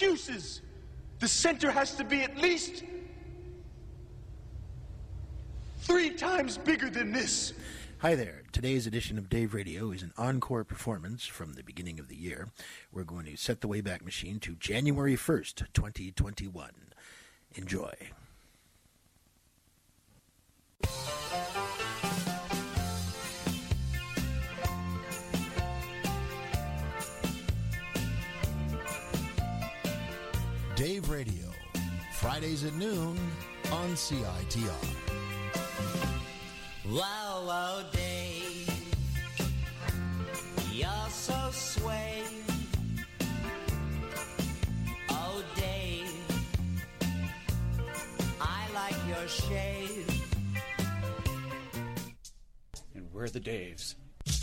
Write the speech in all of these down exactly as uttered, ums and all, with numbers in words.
excuses. The center has to be at least three times bigger than this. Hi there. Today's edition of Dave Radio is an encore performance from the beginning of the year. We're going to set the Wayback Machine to January first, twenty twenty-one. Enjoy. Dave Radio, Fridays at noon on C I T R. Wow, wow, Dave, you're so sway. Oh, Dave, I like your shave. And we're the Daves.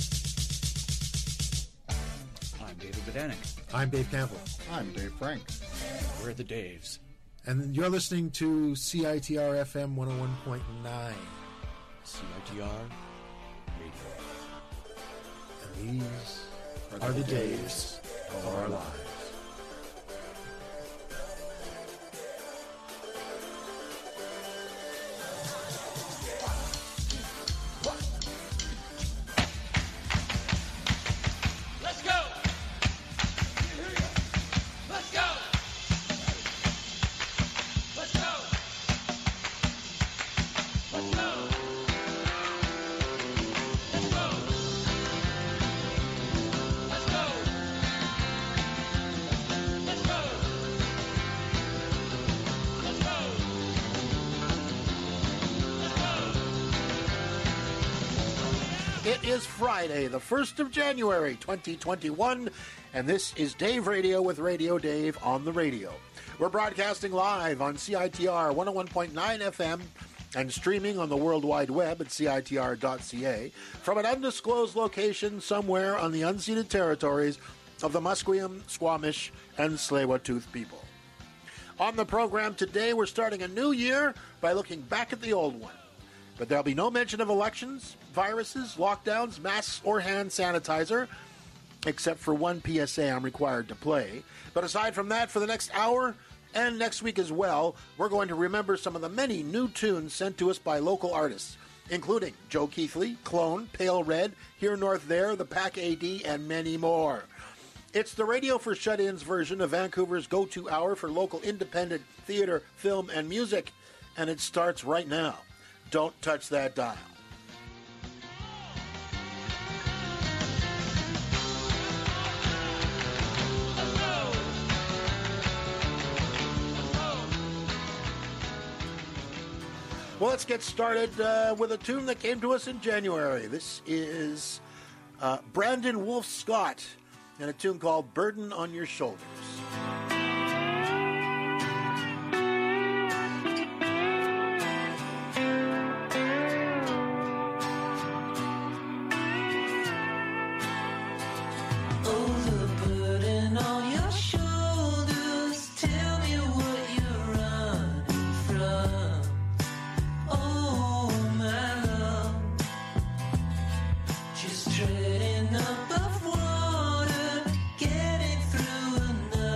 I'm David Bedanik. I'm Dave Campbell. I'm Dave Frank. We're the Daves. And you're listening to C I T R F M one oh one point nine. C I T R Radio. And these are, are the days of our lives. Let's go! Let's go! Let's go! Let's go! It is Friday, the first of January, twenty twenty-one, and this is Dave Radio with Radio Dave on the radio. We're broadcasting live on C I T R one oh one point nine F M and streaming on the World Wide Web at C I T R dot C A from an undisclosed location somewhere on the unceded territories of the Musqueam, Squamish, and Tsleil-Waututh people. On the program today, we're starting a new year by looking back at the old one. But there'll be no mention of elections, viruses, lockdowns, masks, or hand sanitizer, except for one P S A I'm required to play. But aside from that, for the next hour and next week as well, we're going to remember some of the many new tunes sent to us by local artists, including Joe Keithley, Clone, Pale Red, Here North There, The Pack A D, and many more. It's the Radio for Shut-Ins version of Vancouver's go-to hour for local independent theater, film, and music, and it starts right now. Don't touch that dial. Well, let's get started uh, with a tune that came to us in January. This is uh, Brandon Wolf Scott and a tune called Burden on Your Shoulders. Treading above water, getting through another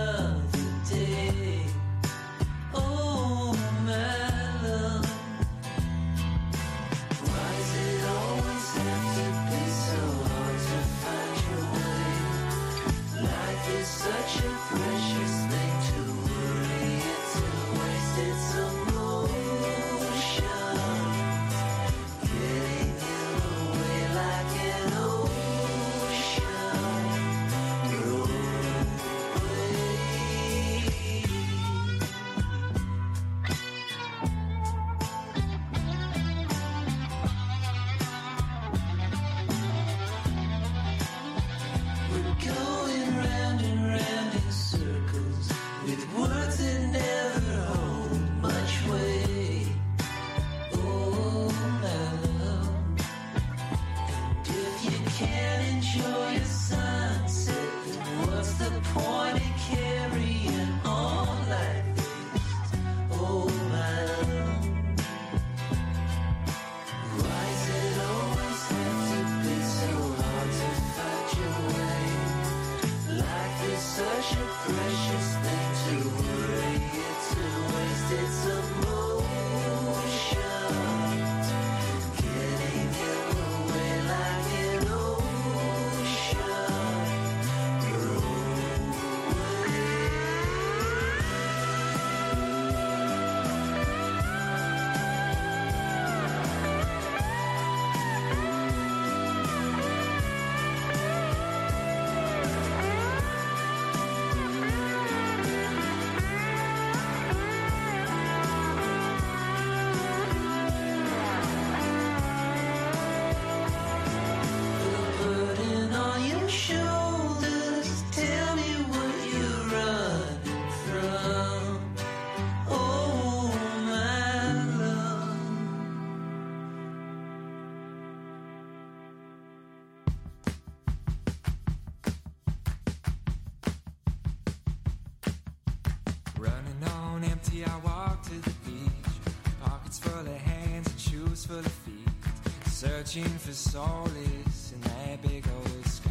happy I walked to the beach, pockets full of hands and shoes full of feet, searching for solace in that big old sky.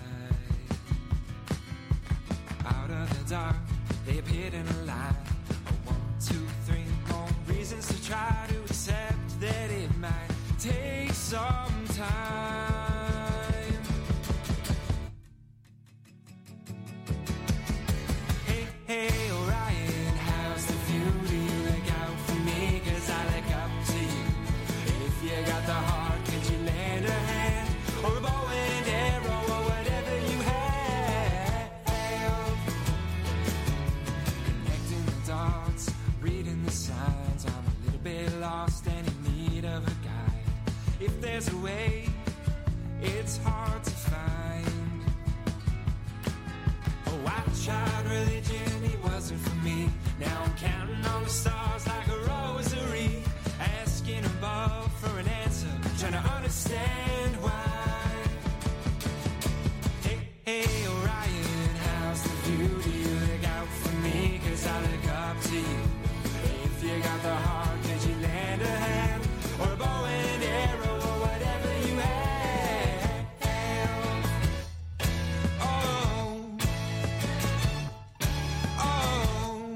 Out of the dark, they appeared in a line. A one, two, three more reasons to try to accept that it might take some time. Hey, hey, Orion, how's the view? Do you look out for me? Cause I look up to you. If you got the heart, could you lend a hand? Or a bow and arrow, or whatever you have. Connecting the dots, reading the signs. I'm a little bit lost and in need of a guide. If there's a way, it's hard to find. Oh, I tried religion, it wasn't for me. Now I'm counting on the stars like a rosary, asking above for an answer, trying to understand why. Hey, hey, Orion, how's the view? Do you look out for me? Cause I look up to you. If you got the heart, could you lend a hand? Or a bow and arrow, or whatever you have. Oh, oh,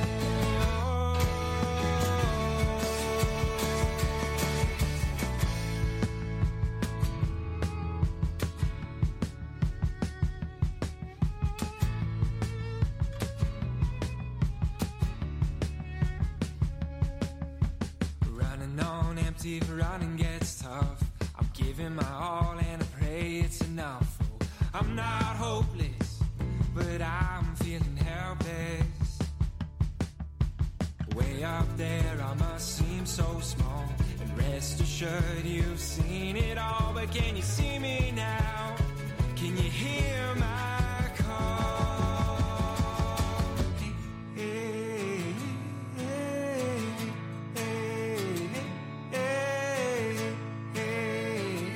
running on empty, running gets tough. I'm giving my all and I pray it's enough. Oh, I'm not hopeless, but I'm feeling helpless. Way up there I must seem so small, and rest assured you've seen it all. But can you see me now? Can you hear my call? Hey, hey, hey, hey, hey, hey,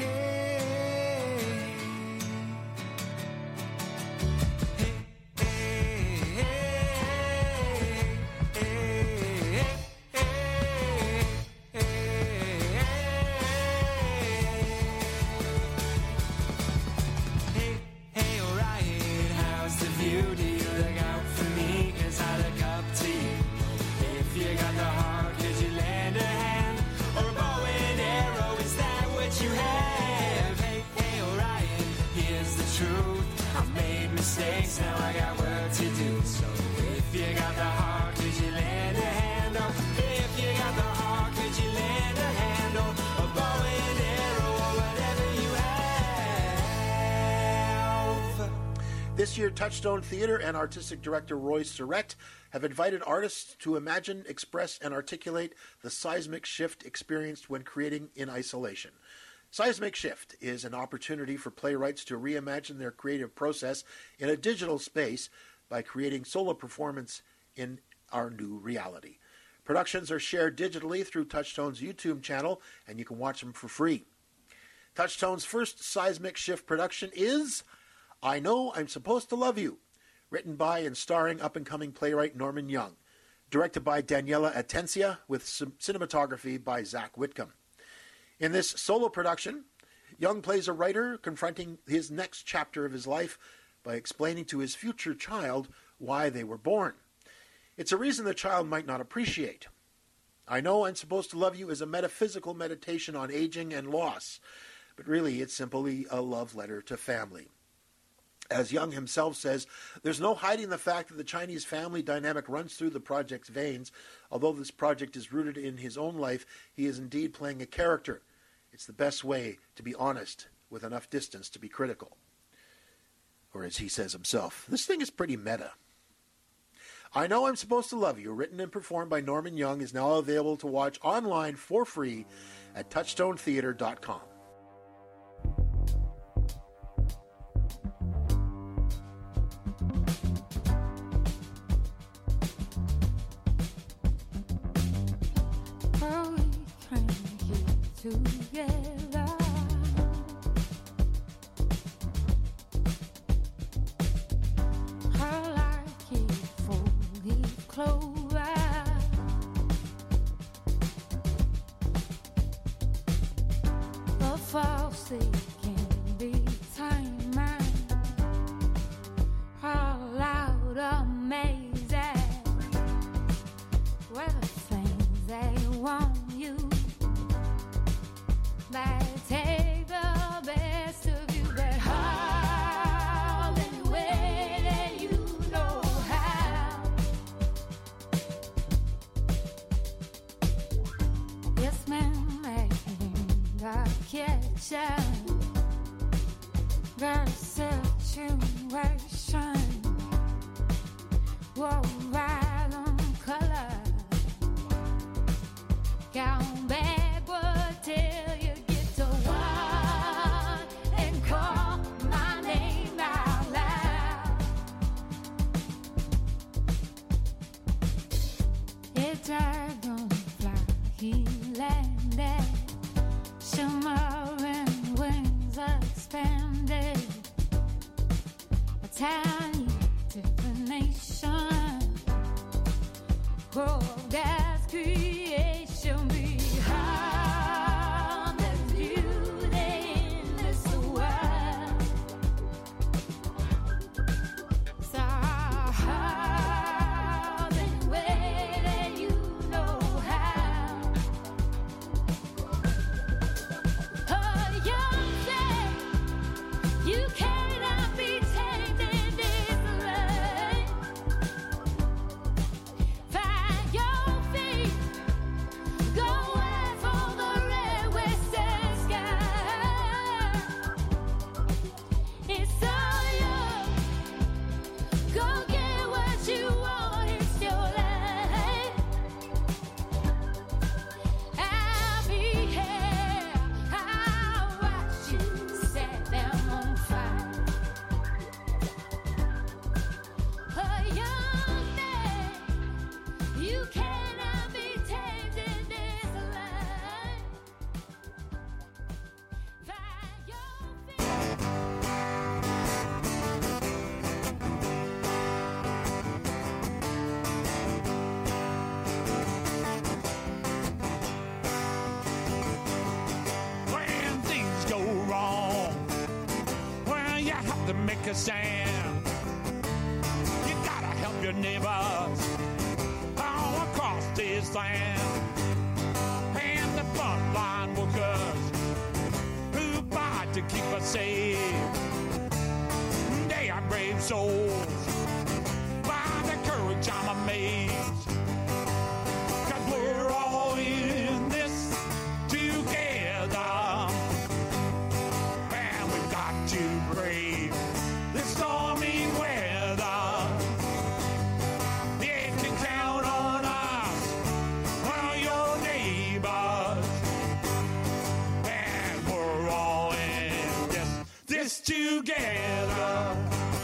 Hey, hey, Orion, how's the view? Do you look out for me? Cause I look up to you. If you got the heart, could you lend a hand? Or a bow and arrow, is that what you have? Hey, hey, Orion, here's the truth. I've made mistakes, now I got work to do. So if you got the heart, could you lend a hand? Oh, if you got the heart, could you lend a hand? Or a bow and arrow, or whatever you have. This year, Touchstone Theater and artistic director Roy Surrett have invited artists to imagine, express, and articulate the seismic shift experienced when creating in isolation. Seismic Shift is an opportunity for playwrights to reimagine their creative process in a digital space by creating solo performance in our new reality. Productions are shared digitally through Touchstone's YouTube channel, and you can watch them for free. Touchstone's first Seismic Shift production is I Know I'm Supposed to Love You, written by and starring up-and-coming playwright Norman Young, directed by Daniela Atencia, with cinematography by Zach Whitcomb. In this solo production, Young plays a writer confronting his next chapter of his life by explaining to his future child why they were born. It's a reason the child might not appreciate. I Know I'm Supposed to Love You is a metaphysical meditation on aging and loss, but really it's simply a love letter to family. As Young himself says, there's no hiding the fact that the Chinese family dynamic runs through the project's veins. Although this project is rooted in his own life, he is indeed playing a character. It's the best way to be honest with enough distance to be critical. Or as he says himself, this thing is pretty meta. I Know I'm Supposed to Love You, written and performed by Norman Young, is now available to watch online for free at touchstone theater dot com. How we can keep together. How like it four-leaf clover. crazy. Well, the things they want you, they take the best of you, but how any way that you know how. Yes, ma'am, I got catch ya. Got a situation. Whoa, right on color. Count backward till you get to one and call my name out loud. It's a dragonfly, he landed. Shimmering wings expanded. A tiny divination. Oh, that's creation behind the beauty in this world. So how the way that you know how. Oh, young thing, you cannot be tainted this way. Find your feet, go out for the red western sky. It's all yours, go get what you want, it's your life. I'll be here, I'll watch you set them on fire. A young man, you cannot be tainted this life. Find your feet. When things go wrong, well, you have to make a stand. You gotta help your neighbors all across this land. And the frontline workers who fight to keep us safe, they are brave souls. By the courage I'm amazed, 'cause we're all in this together. And we've got to brave this stormy weather. You can count on us, well, your neighbors. And we're all in this, this together.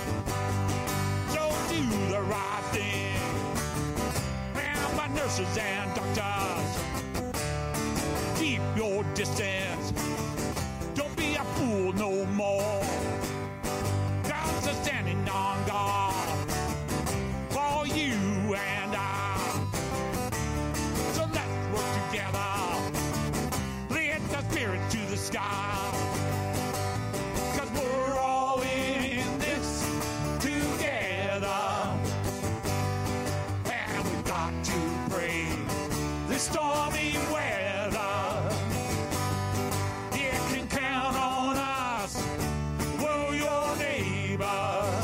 So do the right thing. And my nurses and doctors, keep your distance. Don't be a fool no more. God's a standing on guard for you and I. So let's work together. Lift the spirit to the sky. 'Cause we're all in this together. And we've got to brave this stormy weather. You can count on us, we're your neighbors.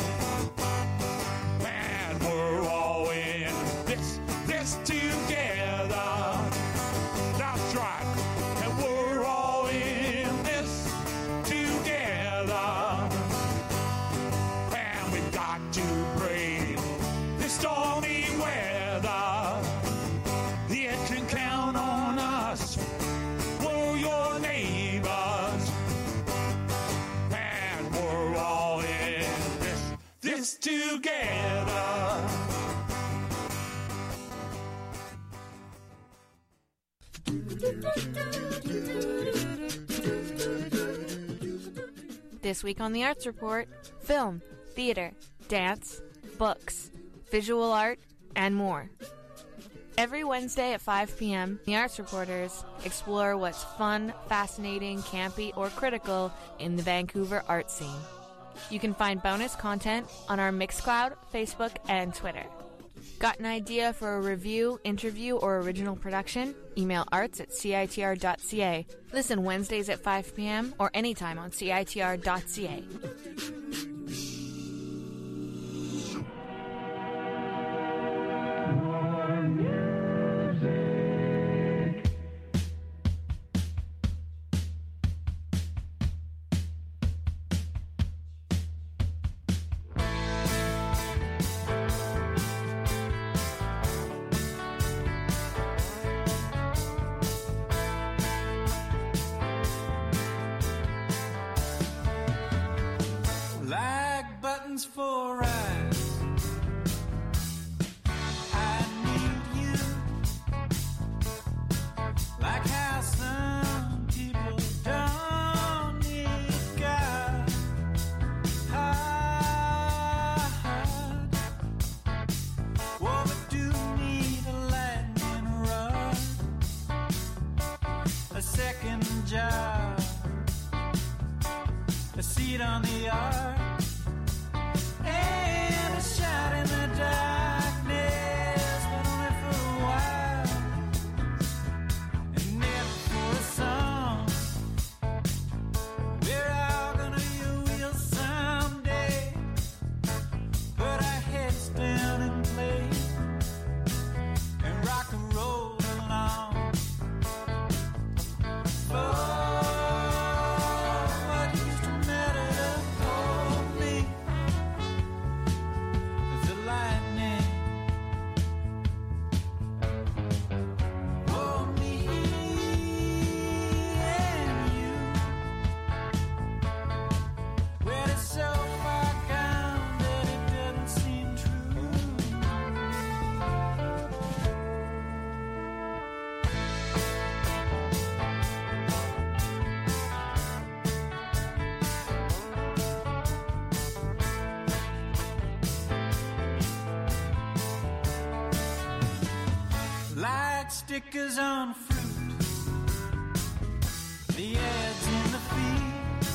And we're all in this, this together. That's right. And we're all in this together. And we've got to brave this stormy weather. You can count on us, we're your neighbors. And we're all in this, this together. This week on the Arts Report, film, theater, dance, books, visual art, and more. Every Wednesday at five p.m., the Arts Reporters explore what's fun, fascinating, campy, or critical in the Vancouver art scene. You can find bonus content on our Mixcloud, Facebook, and Twitter. Got an idea for a review, interview, or original production? Email arts at C I T R dot C A. Listen Wednesdays at five p.m. or anytime on C I T R dot C A. Like buttons for eyes, I need you. Like how some people don't need God. Hard. Oh, but do need a lightning rod, a second job, a seat on the ark. And a shot in the darkness, but only for a while, and never for a song. We're all gonna be a wheel someday. Put our heads down and play, and rock and roll along. Oh, what used to matter to hold me, the lightning. Oh, me and you. Well, it's so far gone that it doesn't seem true. Like stickers on fruit, the ads in the feed,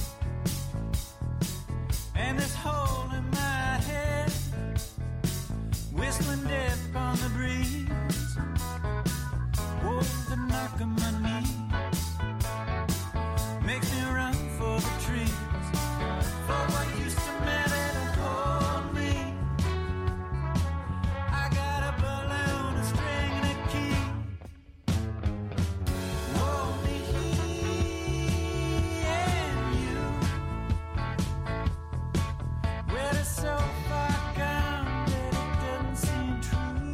and this hole in my head, whistling death on the breeze. Oh, the knock of my knees makes me run for the trees, for what used to matter to hold me. I got a balloon, a string, and a key. Oh, me and you. Well, it's so far gone that it doesn't seem true.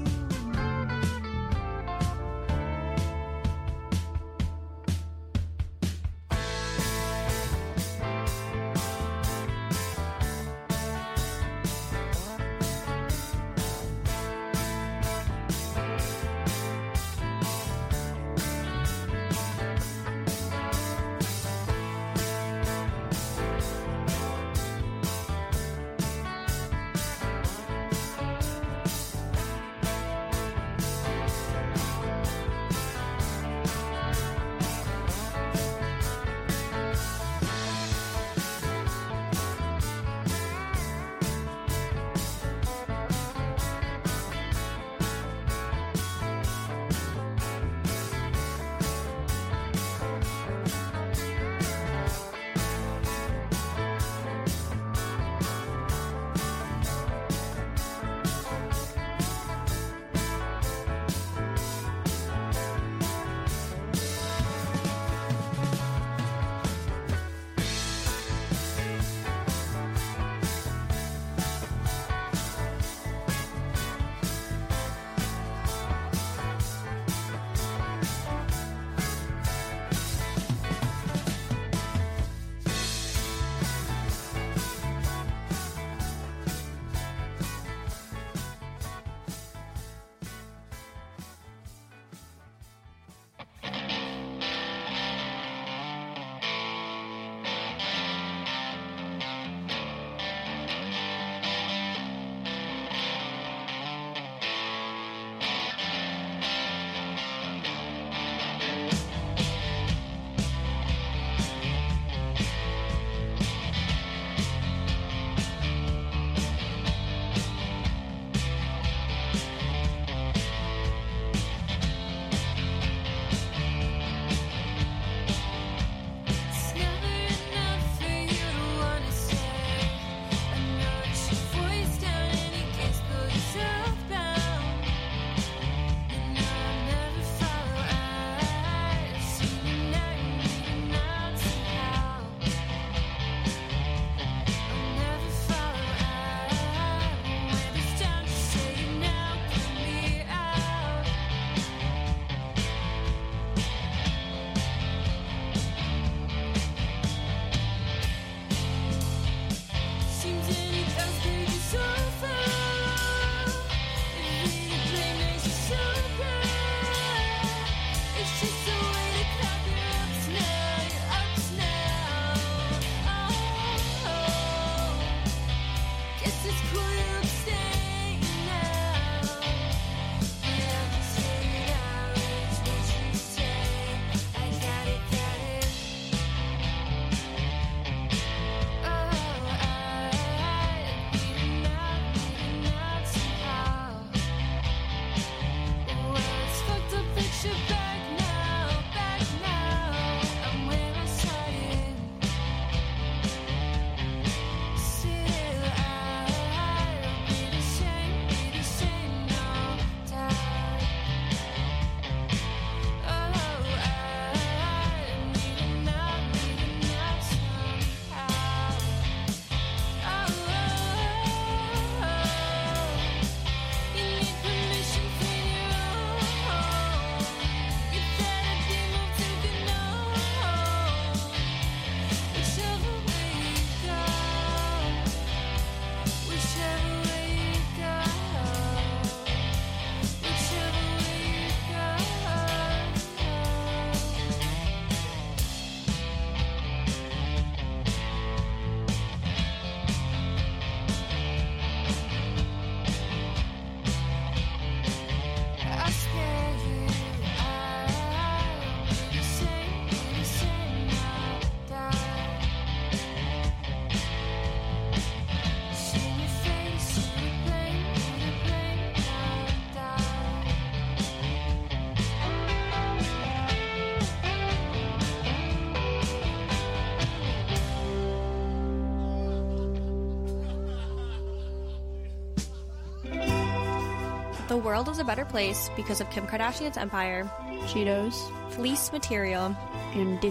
world is a better place because of Kim Kardashian's empire, Cheetos, fleece material, and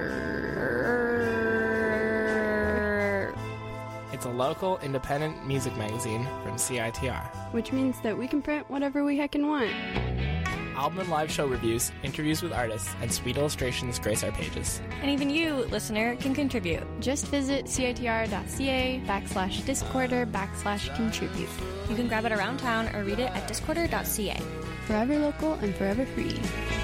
Discorder. It's a local, independent music magazine from C I T R. Which means that we can print whatever we heckin' want. Album and live show reviews, interviews with artists, and sweet illustrations grace our pages. And even you, listener, can contribute. Just visit citr.ca backslash discorder backslash contribute. You can grab it around town or read it at discorder.ca. Forever local and forever free.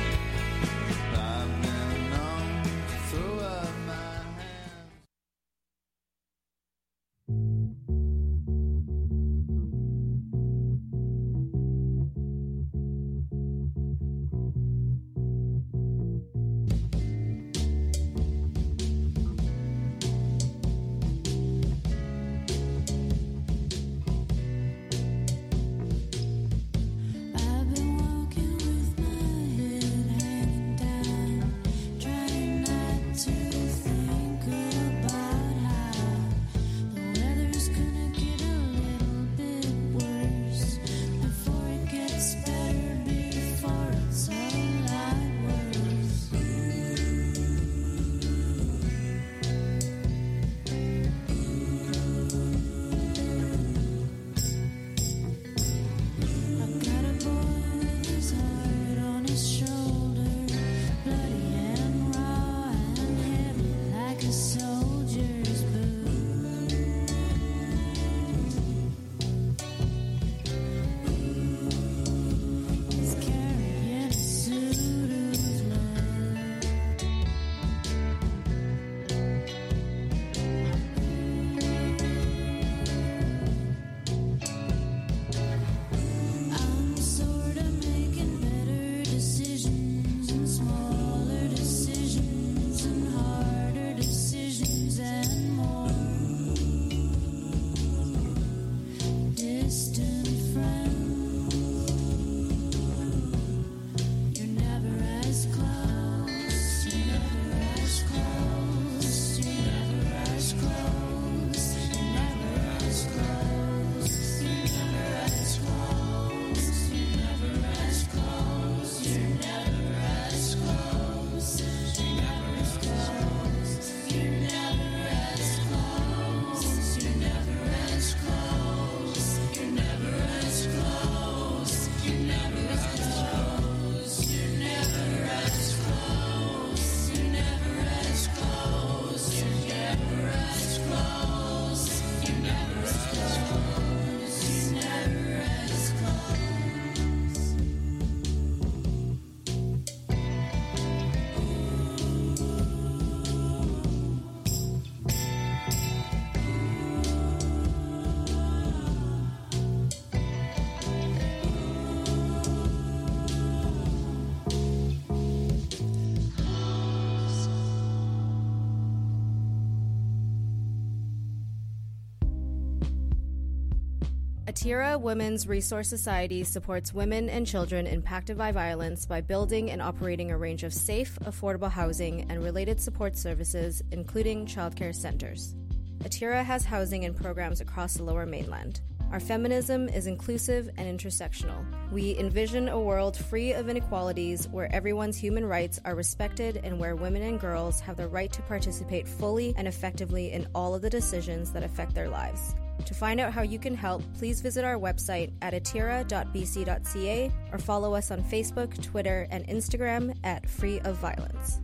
Atira Women's Resource Society supports women and children impacted by violence by building and operating a range of safe, affordable housing and related support services, including childcare centers. Atira has housing and programs across the Lower Mainland. Our feminism is inclusive and intersectional. We envision a world free of inequalities where everyone's human rights are respected and where women and girls have the right to participate fully and effectively in all of the decisions that affect their lives. To find out how you can help, please visit our website at atira dot b c dot c a or follow us on Facebook, Twitter, and Instagram at Free of Violence.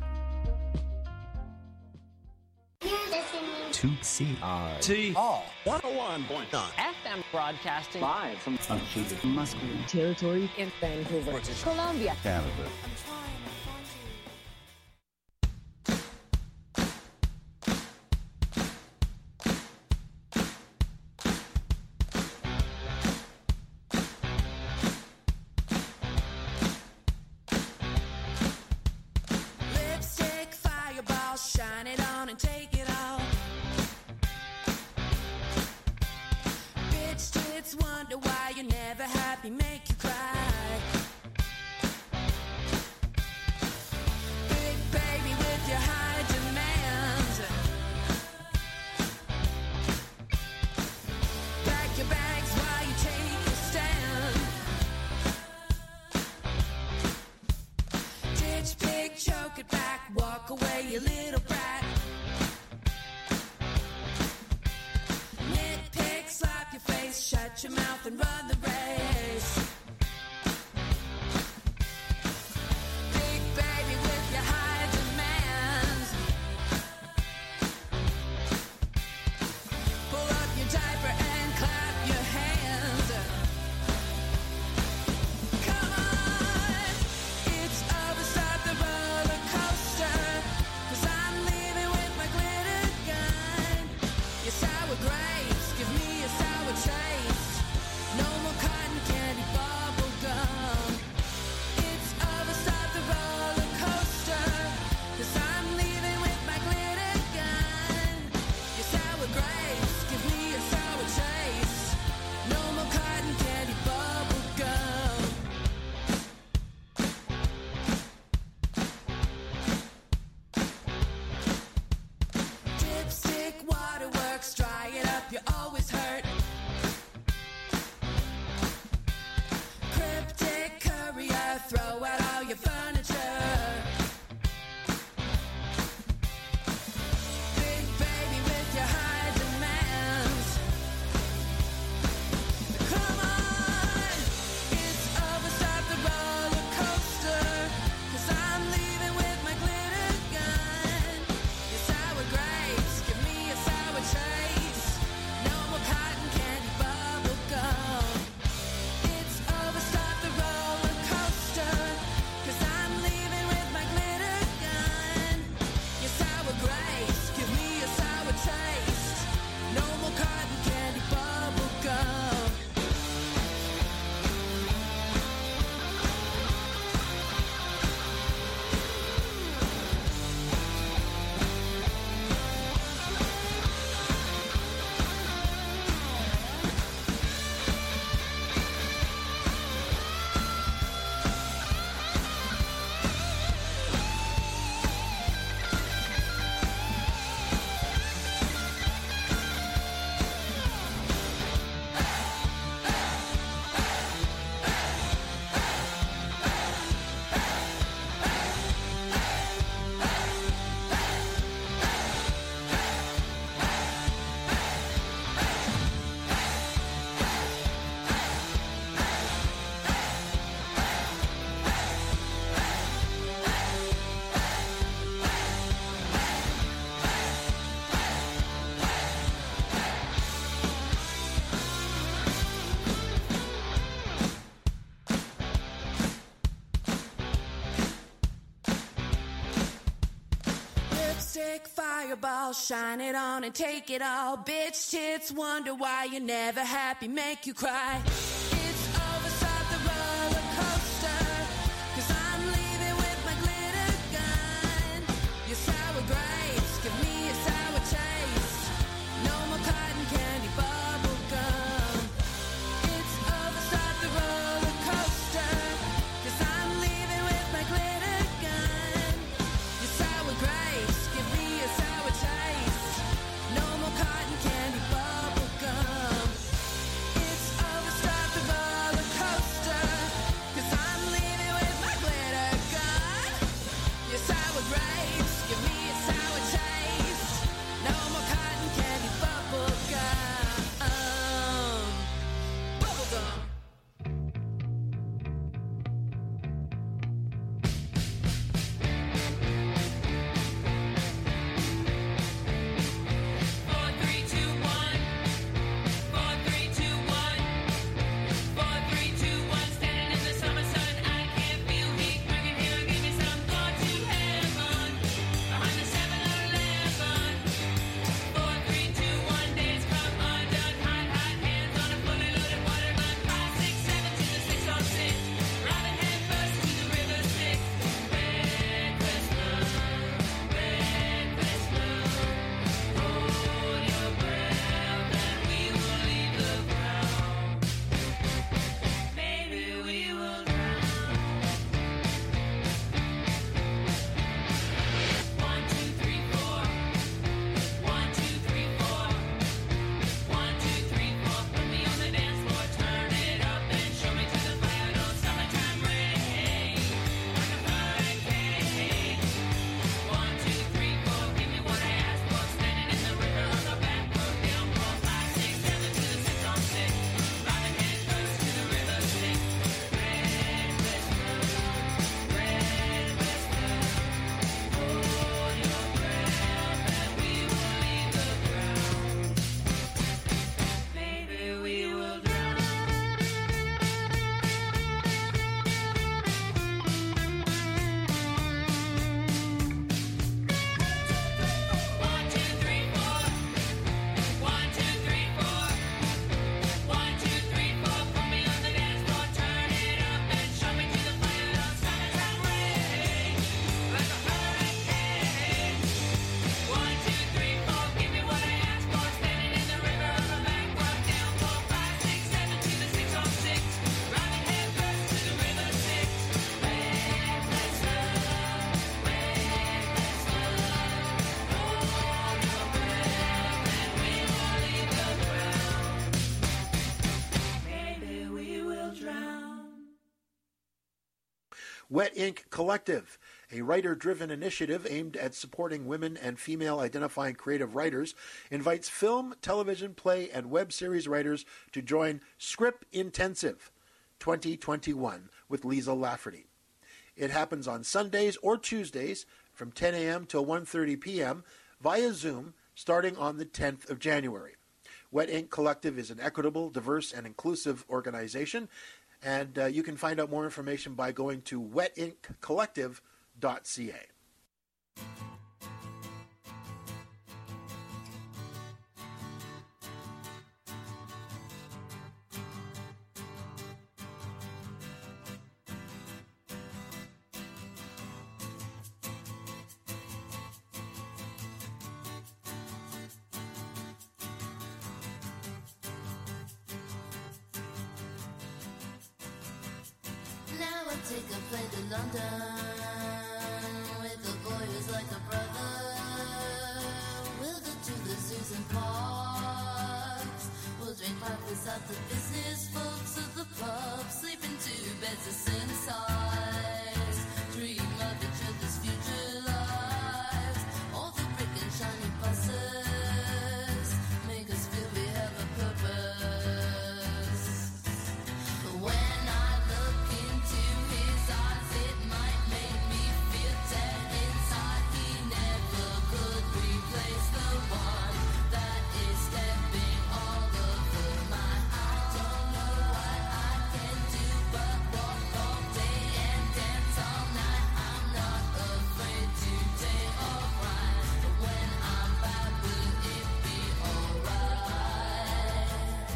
two C R T R one oh one point nine F M broadcasting live from unceded Musqueam territory in Vancouver, British Columbia, Canada. Lipstick, fireball, shine it on and take it off. Bitch tits, wonder why you're never happy, make you cry. it back, walk away, you little brat. Nitpick, slap your face, shut your mouth and run the race. Big baby with your high demands. Pull up your diaper and clap your hands. Come on, it's over, start the roller coaster. 'Cause I'm leaving with my glitter gun. Your sour grapes, give me a sour taste. No more cotton candy, bubble gum. It's over, start the roller coaster. 'Cause I'm leaving with my glitter gun. Your sour grapes, give me a sour taste. No more cotton candy, bubble gum. Dipstick, waterworks, dry it up, you always hurt. Cryptic courier, throw out all your furniture. Big baby with your high demands. Come on, it's over, start the roller coaster. 'Cause I'm leaving with my glitter gun. Your sour grapes, give me a sour taste. No more cotton candy, bubble gum. It's over, start the roller coaster. 'Cause I'm leaving with my glitter gun. Your sour grapes, give me a sour taste. No more cotton candy, bubble gum. Lipstick, fireball, shine it on and take it all. Bitch tits, wonder why you're never happy, make you cry. It's over, start the roller coaster. 'Cause I'm leaving with my glitter gun. Your sour grapes, give me a sour taste. No more cotton candy, bubble gum. It's over, start the roller coaster. 'Cause I'm leaving with my glitter gun. Your sour grapes, give me a sour taste. No more cotton candy, bubble gum. It's over, start the Wet Ink Collective, a writer-driven initiative aimed at supporting women and female-identifying creative writers, invites film, television, play, and web series writers to join Script Intensive twenty twenty-one with Lisa Lafferty. It happens on Sundays or Tuesdays from ten a.m. till one thirty p.m. via Zoom starting on the tenth of January. Wet Ink Collective is an equitable, diverse, and inclusive organization, and uh, you can find out more information by going to wet ink collective dot c a. Now I take a plane to London with a boy who's like a brother. We'll go to the zoos and parks. We'll drink breakfast at the business folks of the pub. Sleep in two beds of same size. Dream of each other's future lives. All the brick and shiny buses make us feel we have a purpose. But when I look into his eyes, it might make me feel dead inside. He never could replace the one that is stepping all over my. I don't know what I can do but walk all day and dance all night. I'm not afraid to take or cry, but when I'm back, will it be alright?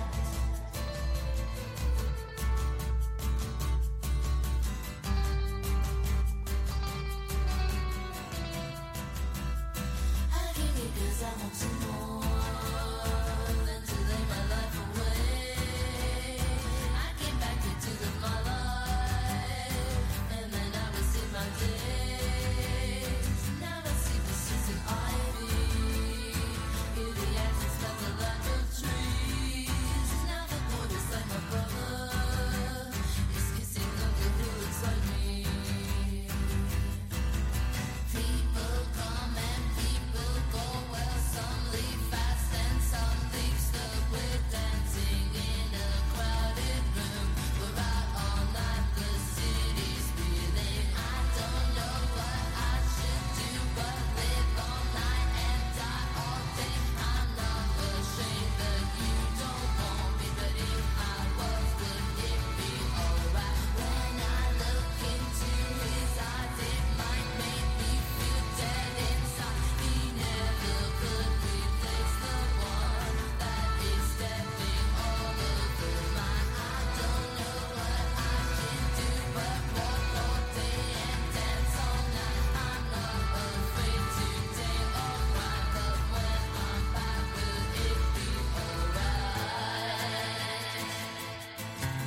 I came here 'cause I want some more than to lay my life away. I came back here to live my life, and then I will see my days. Now I see the Susan Ivy, hear the accents smell the life of trees. Now the boy is like my brother, is kissing the girl who looks like me. People come and people go, well some leave fast and some leave slow. We're dancing in a crowded room, we're out all night, the city's reeling. I don't know what I should do but live all night and die all day. I'm not ashamed that you don't want me, but if I was, would it be alright? When I look into his eyes, it might make me feel dead inside. He never could replace the one that is stepping all over my. I don't know what I can do but walk all day and dance all night. I'm not afraid to take or cry, but when I'm back, will it be alright?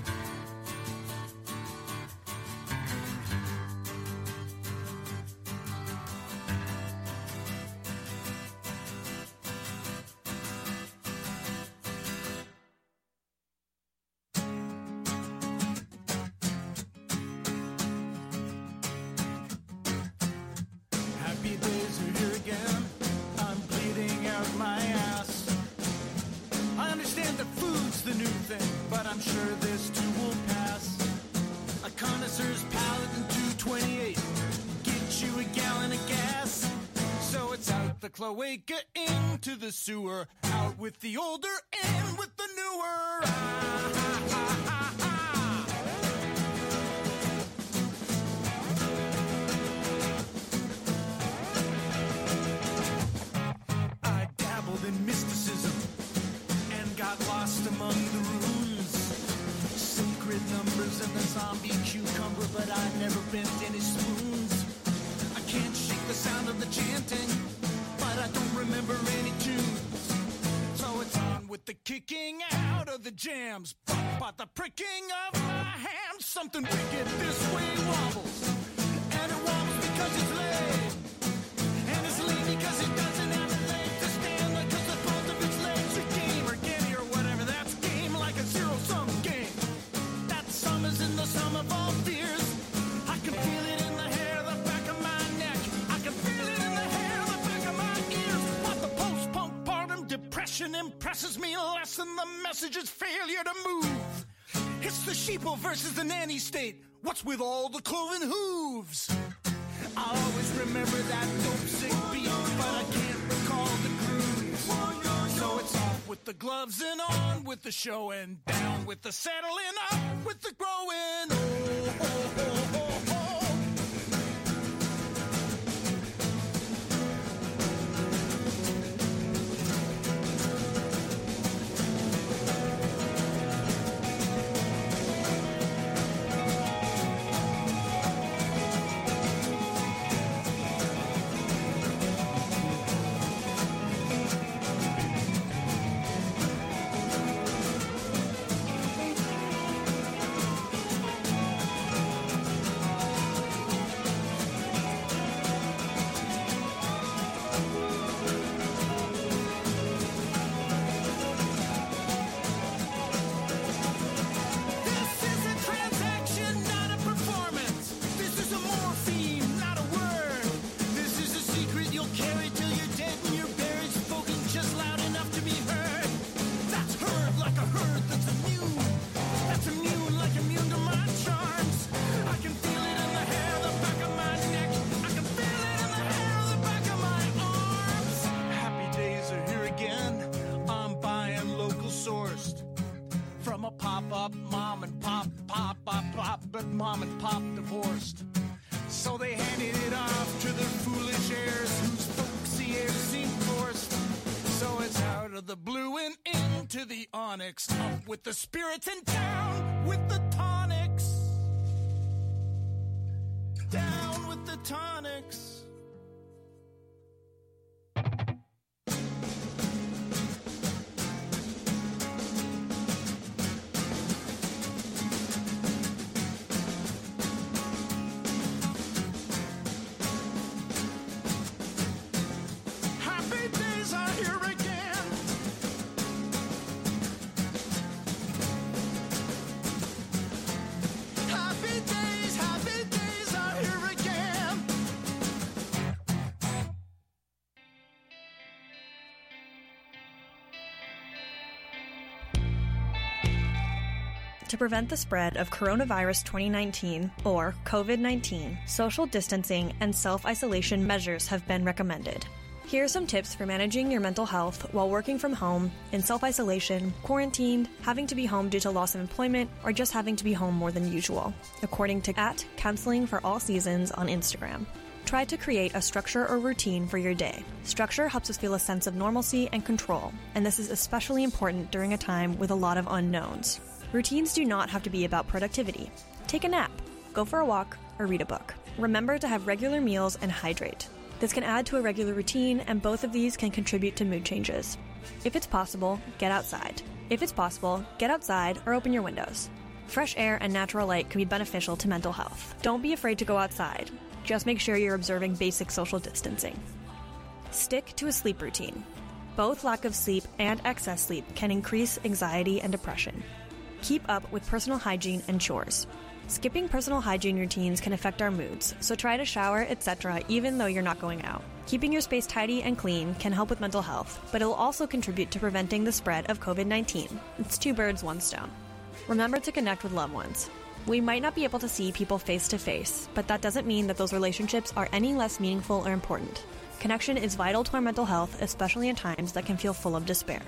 Happy days are here again. I'm bleeding out my ass. I understand that food's the new thing, but I'm sure this too will pass. A connoisseur's palate in two twenty-eight. Get you a gallon of gas. So it's out the cloaca, into the sewer. Out with the older, in with the newer. Ah, ah, ah, ah, ah. I dabbled in mysticism and got lost among the runes. Sacred numbers and the zombie cucumber, but I've never bent any spoons. I can't shake the sound of the chanting, but I don't remember any tunes. So it's on with the kicking out of the jams, but the pricking of my hands. Something wicked this way wobbles, and it wobbles because it's lame. And it's lame because it doesn't have a leg to stand, like 'cause the both of its legs are game or gammy or whatever. That's game, like a zero-sum game. That sum is in the sum of all fears. I can feel it in the hair, the back of my neck. I can feel it in the hair, the back of my ears. But the post-punk partum depression impresses me less than the message's failure to move. It's the sheeple versus the nanny state. What's with all the cloven hooves? I always remember that dope sick beat, but I can't recall the grooves. So it's off with the gloves and on with the show and down with the settling up with the growing. Oh, oh, oh, oh, oh. Pop-up, mom and pop, pop, pop, pop, but mom and pop divorced. So they handed it off to their foolish heirs whose folksy heirs seem forced. So it's out of the blue and into the onyx, up with the spirits and down with the tonics. Down with the tonics. To prevent the spread of coronavirus twenty nineteen, or COVID nineteen, social distancing and self-isolation measures have been recommended. Here are some tips for managing your mental health while working from home, in self-isolation, quarantined, having to be home due to loss of employment, or just having to be home more than usual, according to at Counseling for All Seasons on Instagram. Try to create a structure or routine for your day. Structure helps us feel a sense of normalcy and control, and this is especially important during a time with a lot of unknowns. Routines do not have to be about productivity. Take a nap, go for a walk, or read a book. Remember to have regular meals and hydrate. This can add to a regular routine, and both of these can contribute to mood changes. If it's possible, get outside. If it's possible, get outside or open your windows. Fresh air and natural light can be beneficial to mental health. Don't be afraid to go outside. Just make sure you're observing basic social distancing. Stick to a sleep routine. Both lack of sleep and excess sleep can increase anxiety and depression. Keep up with personal hygiene and chores. Skipping personal hygiene routines can affect our moods, so try to shower, et cetera even though you're not going out. Keeping your space tidy and clean can help with mental health, but it will also contribute to preventing the spread of COVID nineteen. It's two birds, one stone. Remember to connect with loved ones. We might not be able to see people face to face, but that doesn't mean that those relationships are any less meaningful or important. Connection is vital to our mental health, especially in times that can feel full of despair.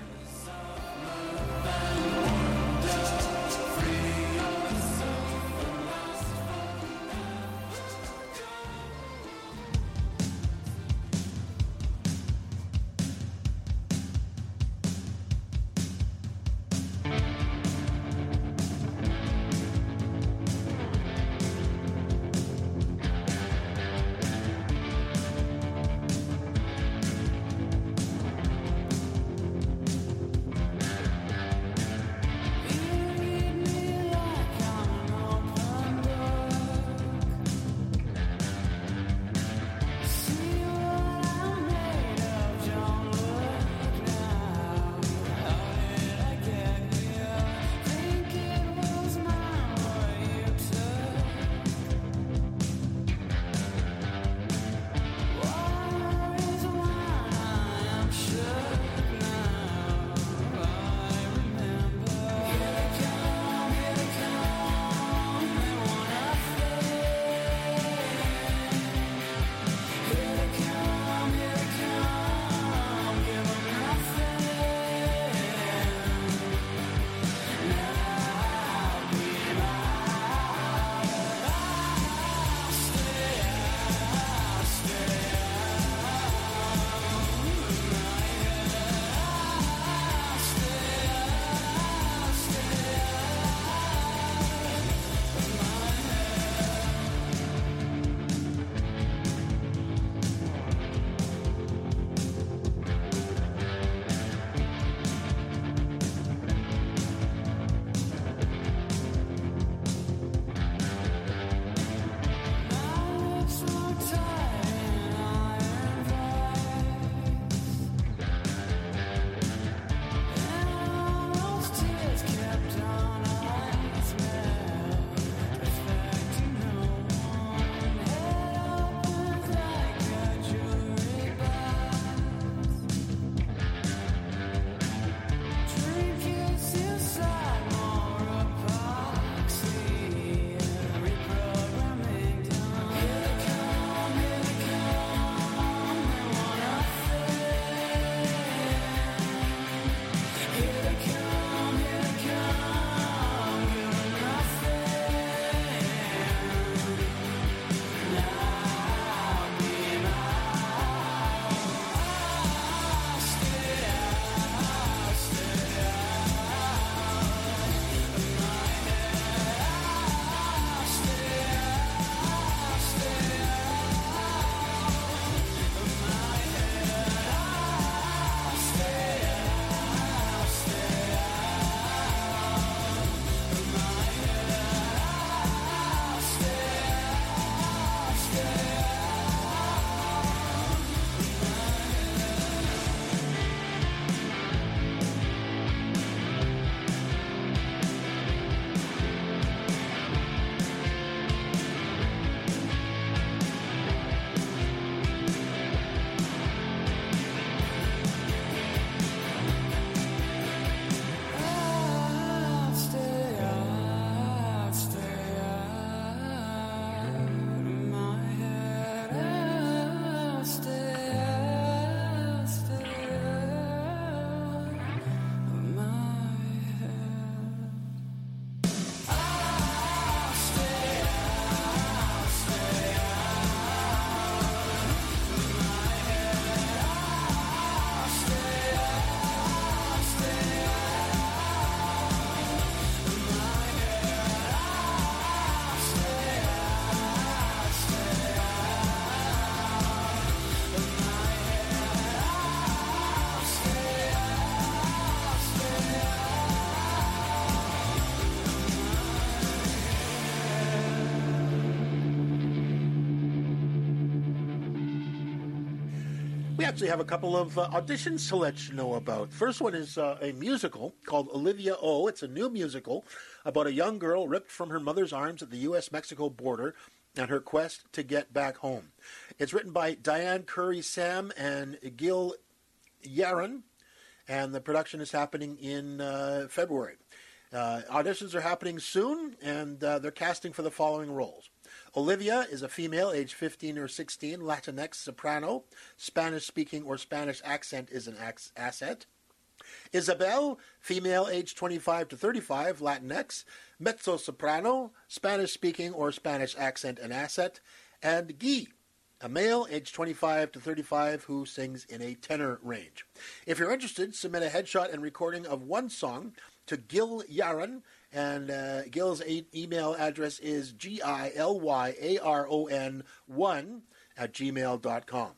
We actually have a couple of uh, auditions to let you know about. First one is uh, a musical called Olivia O. It's a new musical about a young girl ripped from her mother's arms at the U S Mexico border and her quest to get back home. It's written by Diane Curry Sam and Gil Yaron, and the production is happening in uh, February. Uh, auditions are happening soon, and uh, they're casting for the following roles. Olivia is a female, age fifteen or sixteen, Latinx soprano. Spanish-speaking or Spanish accent is an ac- asset. Isabel, female, age twenty-five to thirty-five, Latinx, mezzo-soprano, Spanish-speaking or Spanish accent an asset. And Guy, a male, age twenty-five to thirty-five, who sings in a tenor range. If you're interested, submit a headshot and recording of one song to Gil Yaron, and uh, Gil's e- email address is G I L Y A R O N one at gmail dot com.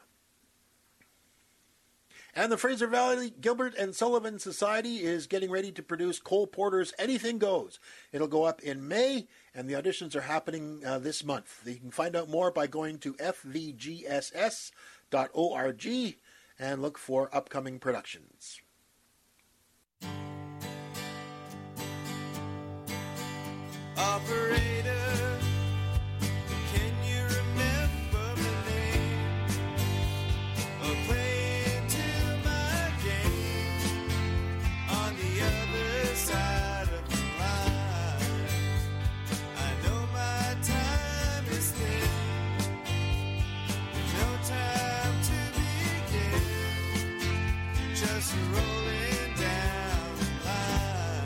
And the Fraser Valley Gilbert and Sullivan Society is getting ready to produce Cole Porter's Anything Goes. It'll go up in May, and the auditions are happening uh, this month. You can find out more by going to f v g s s dot org and look for upcoming productions. Operator, can you remember my name? Or play into my game on the other side of the line? I know my time is thin, no time to begin, just rolling down the line.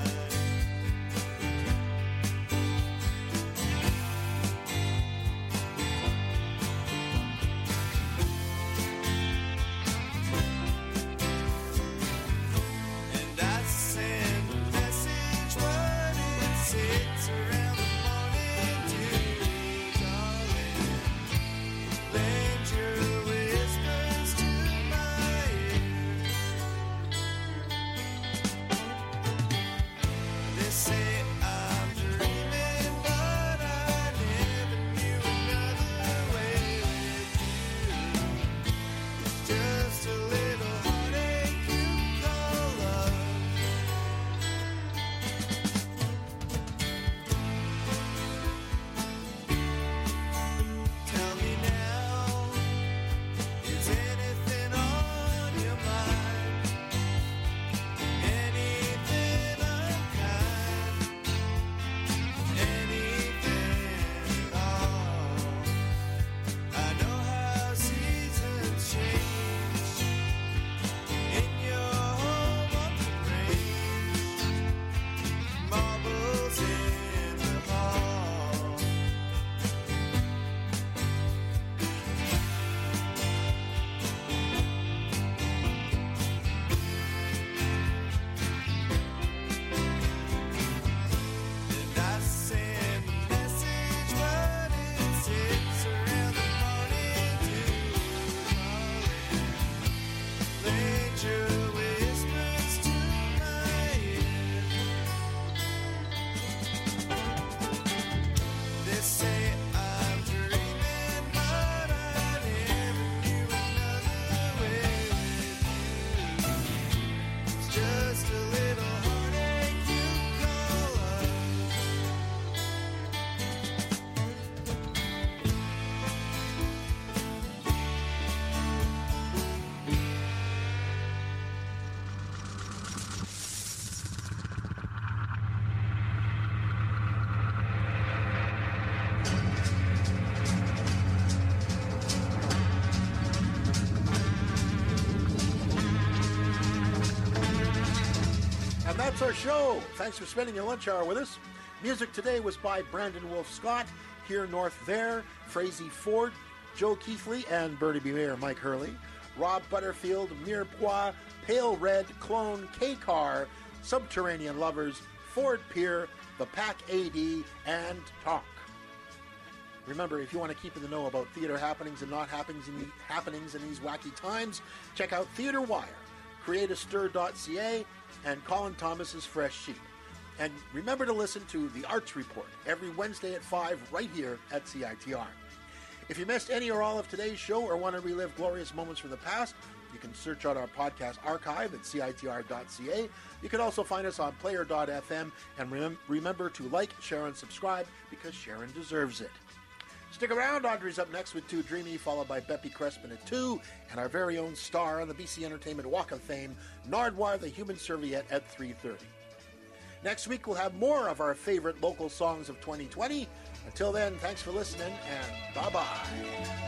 That's our show. Thanks for spending your lunch hour with us. Music today was by Brandon Wolf Scott, Here North There, Frazee Ford, Joe Keithley, and Bernie B. Mayer, Mike Hurley, Rob Butterfield, Mirepoix, Pale Red, Clone, K-Car, Subterranean Lovers, Ford Pier, The Pack A D, and Talk. Remember, if you want to keep in the know about theater happenings and not happenings in, the, happenings in these wacky times, check out Theater Wire, create a stir dot c a, and Colin Thomas's Fresh Sheet. And remember to listen to The Arts Report every Wednesday at five right here at C I T R. If you missed any or all of today's show or want to relive glorious moments from the past, you can search out our podcast archive at C I T R dot C A. You can also find us on player dot f m, and rem- remember to like, share, and subscribe because Sharon deserves it. Stick around. Audrey's up next with Too Dreamy, followed by Beppy Crespin at two, and our very own star on the B C Entertainment Walk of Fame, Nardwuar the Human Serviette at three thirty. Next week, we'll have more of our favorite local songs of twenty twenty. Until then, thanks for listening, and bye-bye.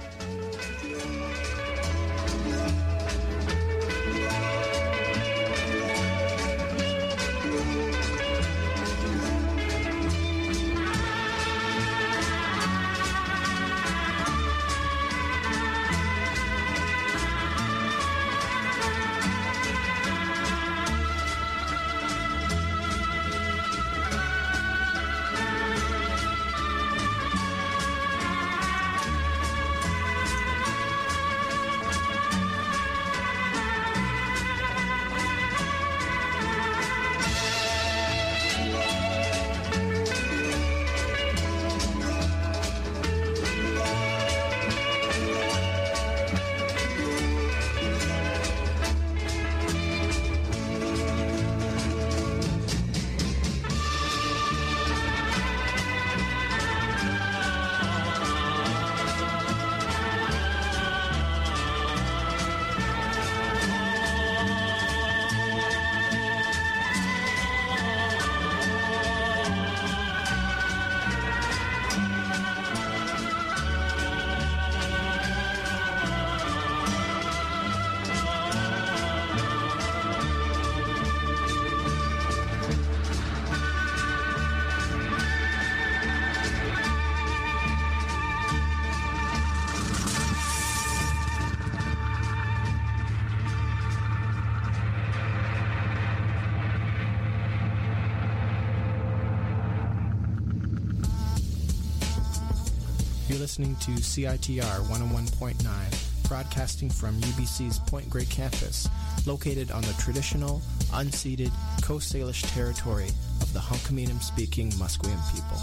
Listening to C I T R one oh one point nine, broadcasting from U B C's Point Grey campus, located on the traditional, unceded Coast Salish territory of the Hunkaminam-speaking Musqueam people.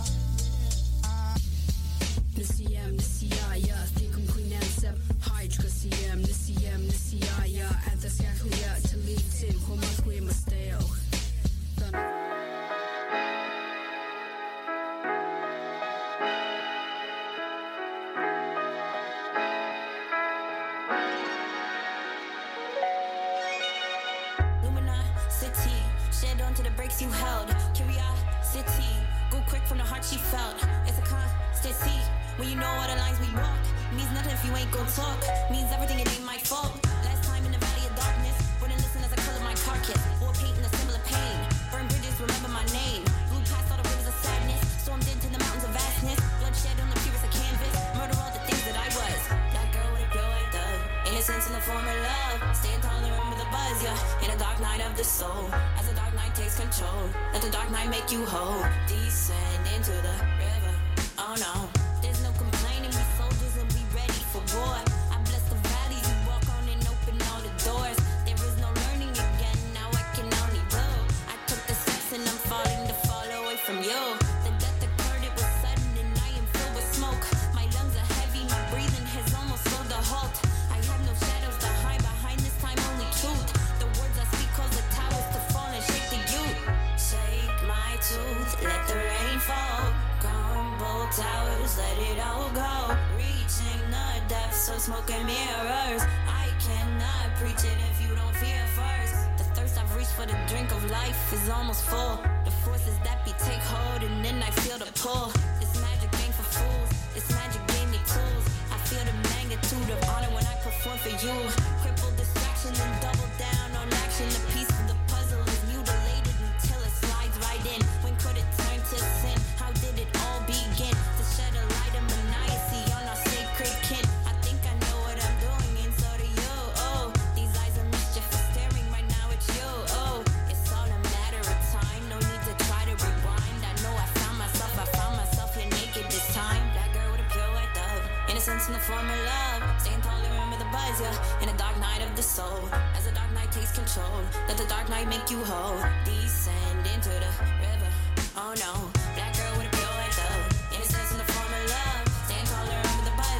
You held curiosity, go quick from the heart she felt. It's a constancy when you know all the lines we walk. Means nothing if you ain't gon' talk. Means everything, it ain't my fault. Last time in the valley of darkness, wouldn't listen as I color my carcass. War paint in a symbol of pain. Burn bridges, remember my name. Blew past all the rivers of sadness, stormed into the mountains of vastness. Bloodshed on the purest of canvas. Murder all the things that I was. That girl with a pure white dove, innocence in the form of love. Stand tall and remember the buzz, yeah. In a dark night of the soul, as the dark night takes control, let the dark night make you whole. Descend into the river. Oh no, there's no complaining. We soldiers and we ready for war. I bless the valleys you walk on and open all the doors. There is no learning again. Now I can only go. I took the steps and I'm falling to fall away from you. The death occurred, it was sudden and I am filled with smoke. My lungs are heavy, my breathing has almost slowed the halt. I have no shadows to hide behind, this time only truth. The words I speak cause the towers to fall and shake the youth. Shake my tooth, let the rain fall. Crumble towers, let it all go. Reaching the depths of smoke and mirrors. I cannot preach it if you don't fear first. The thirst I've reached for the drink of life is almost full. The forces that be take hold and then I feel the pull. This magic ain't for fools, this magic gave me tools. I feel the magnitude of honor when I perform for you. Cripple distraction and double down on action. The piece of the puzzle is mutilated until it slides right in. When could it turn to sin? How did it all begin? To shed a light of maniacy on our sacred kin. I think I know what I'm doing and so do you. Oh, these eyes are mischief are staring right now at you. Oh, it's all a matter of time. No need to try to rewind. I know I found myself. I found myself here naked this time. That girl with a pure white dove, innocence in the form of love. Stand tall and remember the buzz, yeah. In a dark night of the soul, as the dark night takes control, let the dark night make you whole. Descend into the river. Oh no, black girl with a pure white dove, innocence in the form of love. Stand tall and remember the buzz.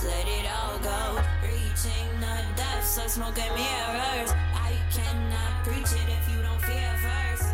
let it all go. Reaching the depths of smoke and mirrors. I cannot preach it if you don't fear first.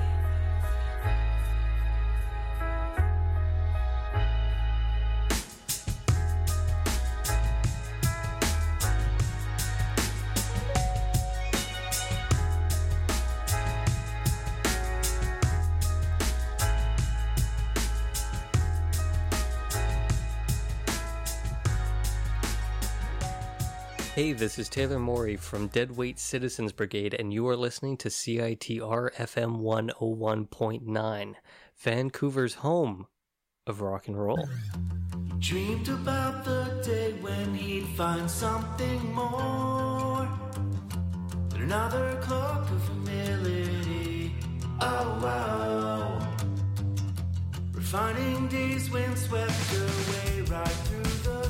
Hey, this is Taylor Morey from Deadweight Citizens Brigade, and you are listening to C I T R F M one oh one point nine, Vancouver's home of rock and roll. He dreamed about the day when he'd find something more than another cloak of humility. Oh, wow. Refining days wind swept away right through the